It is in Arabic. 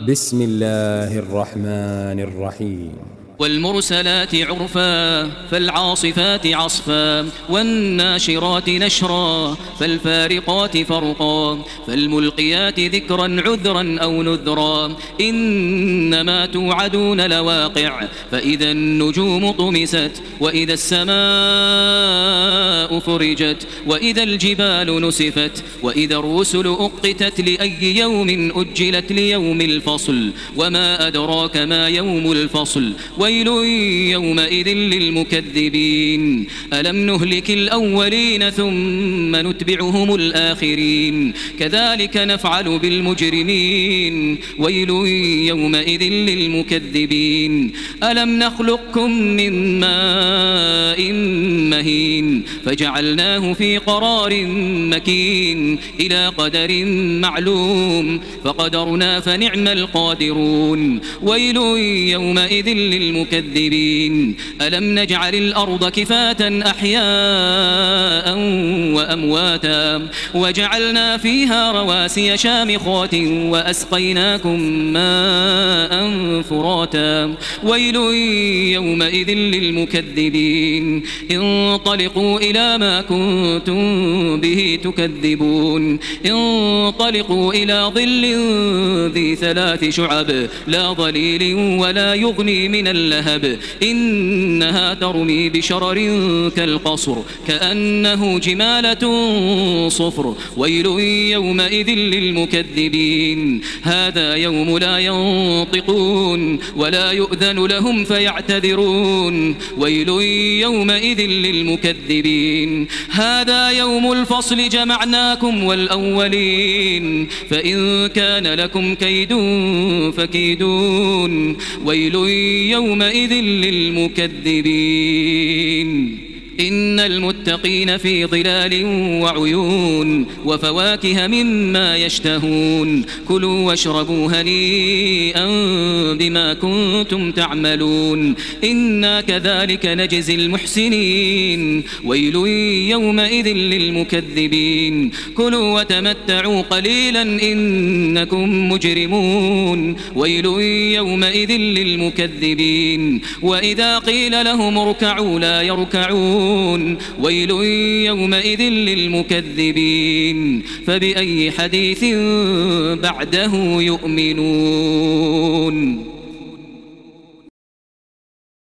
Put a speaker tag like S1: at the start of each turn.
S1: بسم الله الرحمن الرحيم.
S2: والمرسلات عرفا فالعاصفات عصفا والناشرات نشرا فالفارقات فرقا فالملقيات ذكرا عذرا أو نذرا إنما توعدون لواقع فإذا النجوم طمست وإذا السماء فرجت وإذا الجبال نسفت وإذا الرسل أقتت لأي يوم أجلت ليوم الفصل وما أدراك ما يوم الفصل ويل يومئذ للمكذبين ألم نهلك الأولين ثم نتبعهم الآخرين كذلك نفعل بالمجرمين ويل يومئذ للمكذبين ألم نخلقكم من ماء مهين فجعلناه في قرار مكين إلى قدر معلوم فقدرنا فنعم القادرون ويل يومئذ للمكذبين ألم نجعل الأرض كفاة أحياء وأمواتا وجعلنا فيها رواسي شامخات وأسقيناكم ماء فراتا ويل يومئذ للمكذبين انطلقوا إلى ما كنتم به تكذبون انطلقوا إلى ظل ذي 3 شعب لا ظليل ولا يغني من اللهب إنها ترمي بشرر كالقصر كأنه جمالة صفر ويل يومئذ للمكذبين هذا يوم لا ينطقون ولا يؤذن لهم فيعتذرون ويل يومئذ للمكذبين هذا يوم الفصل جمعناكم والأولين فإن كان لكم كيد فكيدون ويل يومئذ للمكذبين إن المتقين في ظلال وعيون وفواكه مما يشتهون كلوا واشربوا هنيئا بما كنتم تعملون إنا كذلك نجزي المحسنين ويل يومئذ للمكذبين كلوا وتمتعوا قليلا إنكم مجرمون ويل يومئذ للمكذبين وإذا قيل لهم اركعوا لا يركعون ويل يومئذ للمكذبين فبأي حديث بعده يؤمنون.